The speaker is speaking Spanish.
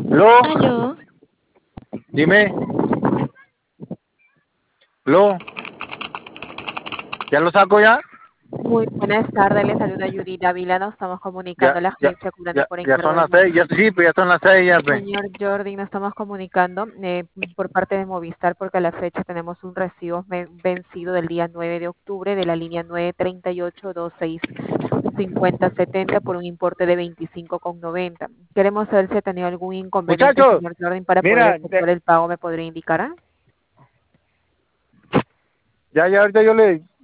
Lo, Aló, dime, lo, ¿ya lo saco ya? Muy buenas tardes, les saluda Yuri Dávila, nos estamos comunicando Ya, a la ya, agencia curando ya, por ya encargo son del las 6, ya sí, pues ya son las 6 ya, pues. señor Jordi, nos estamos comunicando por parte de Movistar porque a la fecha tenemos un recibo vencido del día 9 de octubre de la línea 938265070 por un importe de 25,90. Queremos saber si ha tenido algún inconveniente, Muchachos, señor Jordi, para poder mira, efectuar el pago, ¿me podría indicar? ya ahorita yo le,